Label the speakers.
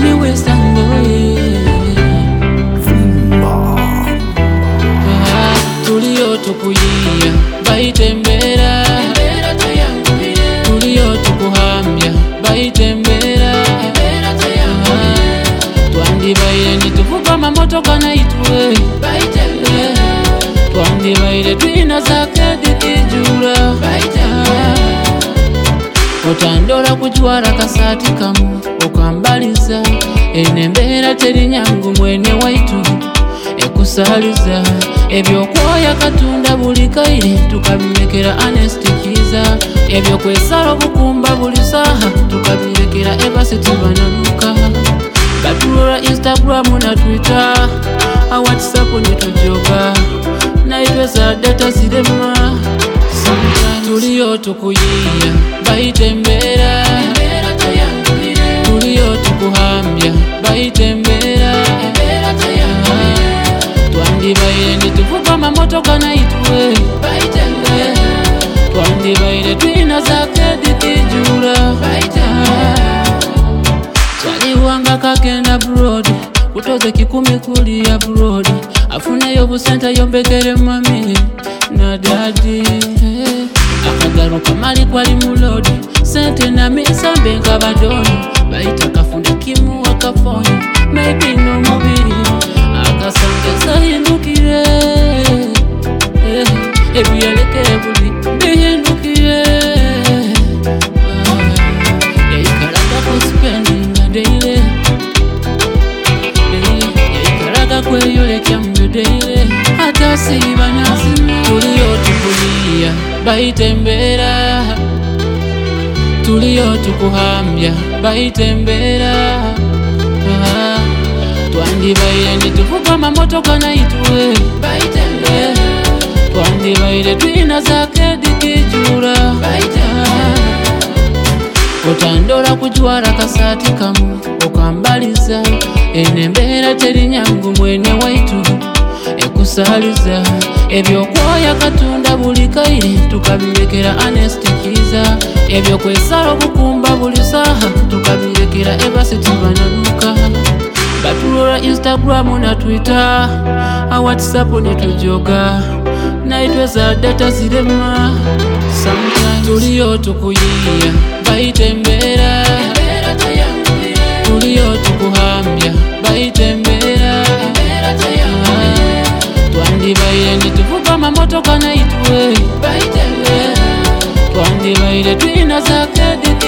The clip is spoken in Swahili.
Speaker 1: me western boy. Tuliyo tukuyiya bayitembera, tuliyo tukuhambya bayitembera. Twandibaire nituvuga mamotoka naitwe, twandibaire twina za credit jura. Otandola kujwara kasati kamu okambaliza, enembeera teri nyangu mwene waitu ekusaliza. Ebyokwoya katunda buli kaire tukabimekera anestikiza, ebyokwesala obukumba buli saha tukabirekera ebasi tubananuka. Batulola Instagram na Twitter, WhatsApp nitujoga, naitwe za data zirema. Tuliyo tukuyiya bayitembera, tuliyo tukuhambya bayitembera. Twandibaire nituvuga mamotoka naitwe, twandibaire twina za credit jura. Chaliwanga kagenda abroad, kutoze 10 kuli abroad, afuneyo busenta yombekere mami na daddy. Akagaruka mali kwali mulodi, sente na misambe nkabadoni, bayita kafunda kimu wakafoni, maybe no mubiri akasanga hindukire. Ebiyalekere buli bihindukire. Yaikaraga kuspending a daily, yaikaraga kweyolekya mu daily, hata siba nazima. Tuliyo tukuyiya bayitembera, tuliyo tukuhambya bayitembera. Twandibaire nituvuga mamotoka naitwe, twandibaire twina za credit jura. Otandola kujwara kasati kamu okambaliza, enembeera teri nyangu mwene waitu ekusaliza. Ebyokwoya katunda buli kaire tukabimekera anestikiza, ebyokwesala obukumba buli saha tukabirekera ebasi tubananuka. Batulola Instagram na Twitter, WhatsApp nitujoga, naitwe za data zirema. Tuliyo tukuyiya bayitembera, tuliyo tukuhambya bayitembera. Twandibaire nituvuga mamotoka naitwe, twandibaire twina za credit